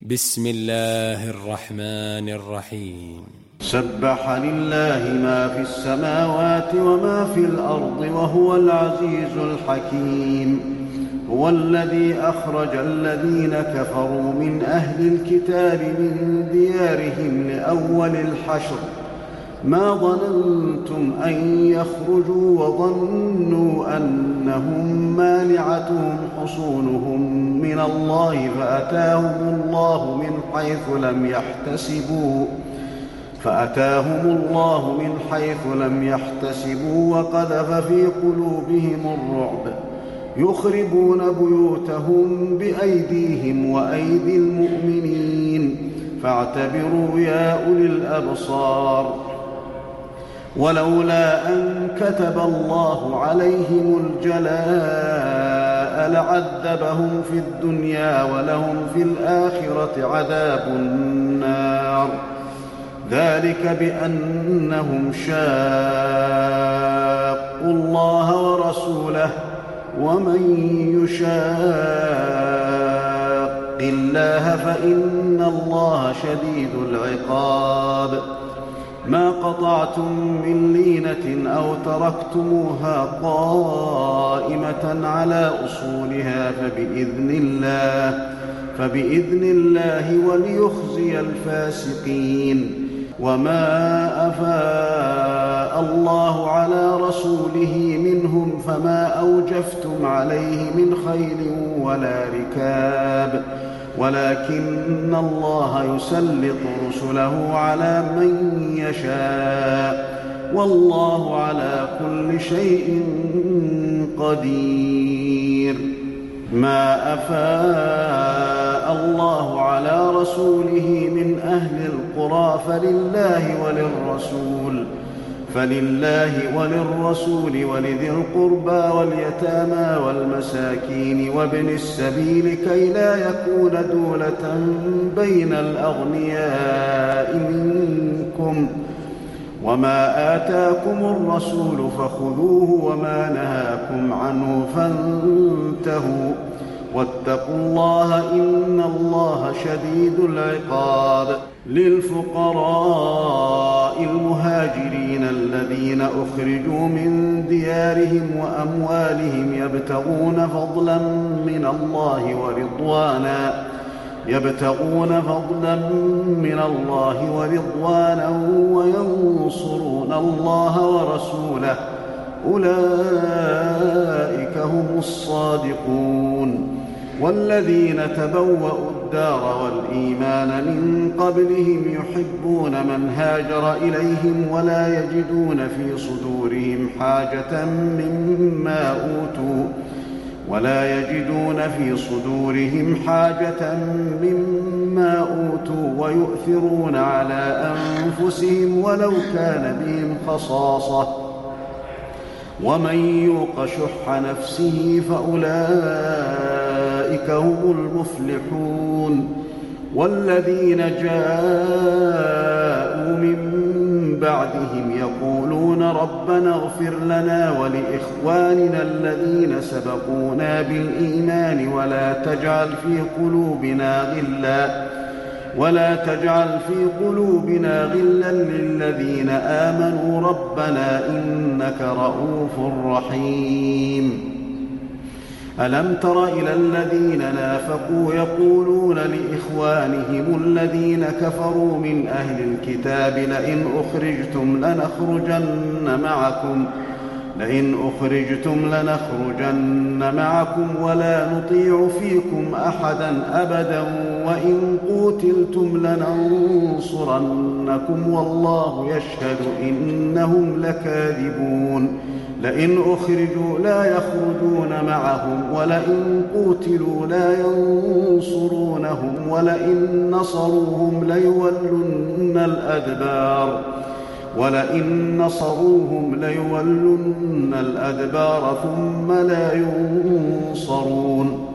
بسم الله الرحمن الرحيم. سبح لله ما في السماوات وما في الأرض وهو العزيز الحكيم. هو الذي أخرج الذين كفروا من أهل الكتاب من ديارهم لأول الحشر ما ظننتم أن يخرجوا وظنوا أنهم مانعتهم حصونهم من الله فأتاهم الله من حيث لم يحتسبوا وقذف في قلوبهم الرعب يخربون بيوتهم بأيديهم وأيدي المؤمنين فاعتبروا يا أولي الأبصار. ولولا أن كتب الله عليهم الجلاء لعذبهم في الدنيا ولهم في الآخرة عذاب النار ذلك بأنهم شاقوا الله ورسوله ومن يشاق الله فإن الله شديد العقاب. ما قطعتم من لينة أو تركتموها قائمة على أصولها فبإذن الله وليخزي الفاسقين. وما أفاء الله على رسوله منهم فما أوجفتم عليه من خيل ولا ركاب ولكن الله يسلط رسله على من يشاء والله على كل شيء قدير. ما أفاء الله على رسوله من أهل القرى فلله وللرسول ولذي القربى واليتامى والمساكين وابن السبيل كي لا يكون دولة بين الأغنياء منكم. وما آتاكم الرسول فخذوه وما نهاكم عنه فانتهوا واتقوا الله إن الله شديد العقاب. للفقراء المهاجرين الذين أخرجوا من ديارهم وأموالهم يبتغون فضلا من الله ورضوانا وينصرون الله ورسوله أولئك هم الصادقون. والذين تبوأوا الدار والإيمان من قبلهم يحبون من هاجر إليهم ولا يجدون في صدورهم حاجة مما أوتوا ويؤثرون على أنفسهم ولو كان بهم خصاصة ومن يوق شح نفسه فأولئك هم المفلحون. والذين جاءوا من بعدهم يقولون ربنا اغفر لنا ولإخواننا الذين سبقونا بالإيمان ولا تجعل في قلوبنا غلا للذين آمنوا ربنا إنك رءوف رحيم. ألم تر إلى الذين نافقوا يقولون لإخوانهم الذين كفروا من أهل الكتاب لئن أخرجتم لنخرجن معكم ولا نطيع فيكم أحدا أبدا وإن قوتلتم لننصرنكم والله يشهد إنهم لكاذبون. لئن أخرجوا لا يخرجون معهم ولئن قوتلوا لا ينصرونهم ولئن نصروهم ليولن الأدبار ثم لا ينصرون.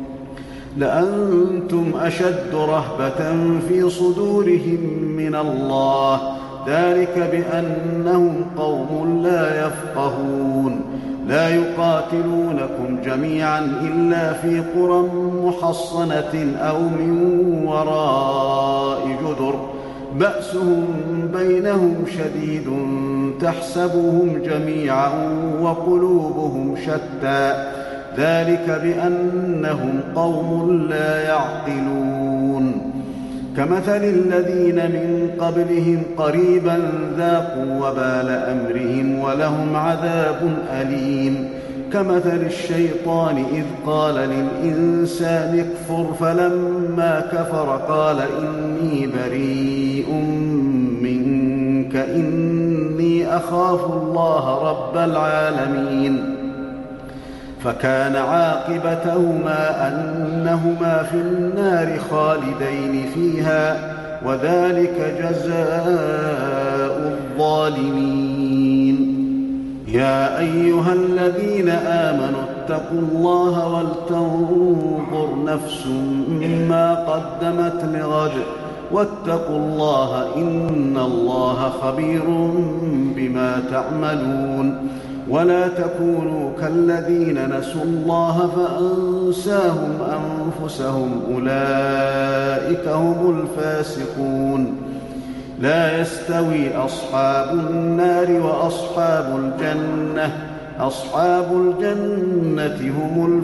لأنتم أشد رهبة في صدورهم من الله ذلك بأنهم قوم لا يفقهون. لا يقاتلونكم جميعا إلا في قرى محصنة أو من وراء جدر بأسهم بينهم شديد تحسبهم جميعا وقلوبهم شتى ذلك بأنهم قوم لا يعقلون كمثل الذين من قبلهم قريبا ذاقوا وبال أمرهم ولهم عذاب أليم كمثل الشيطان إذ قال للإنسان اكفر فلما كفر قال إني بريء منك إني أخاف الله رب العالمين فكان عاقبتهما أنهما في النار خالدين فيها وذلك جزاء الظالمين يا أيها الذين آمنوا اتقوا الله ولتنظر نفس ما قدمت لغد واتقوا الله إن الله خبير بما تعملون ولا تكونوا كالذين نسوا الله فأنساهم أنفسهم أولئك هم الفاسقون لا يستوي أصحاب النار وأصحاب الجنة أصحاب الجنة هم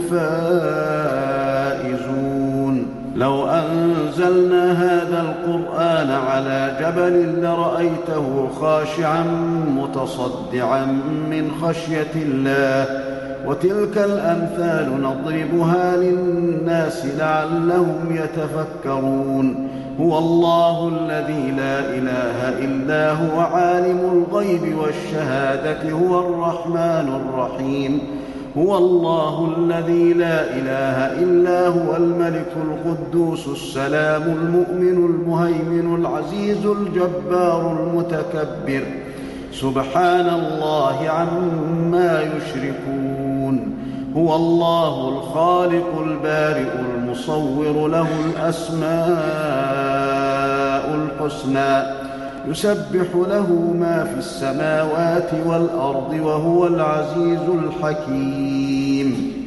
الفائزون لو أنزلنا هذا القرآن على جبل لرأيته خاشعا متصدعا من خشية الله وتلك الأمثال نضربها للناس لعلهم يتفكرون هو الله الذي لا إله إلا هو عالم الغيب والشهادة هو الرحمن الرحيم هو الله الذي لا إله إلا هو الملك القدوس السلام المؤمن المهيمن العزيز الجبار المتكبر سبحان الله عما يشركون هو الله الخالق البارئ المصور له الأسماء الحسنى يسبح له ما في السماوات والأرض وهو العزيز الحكيم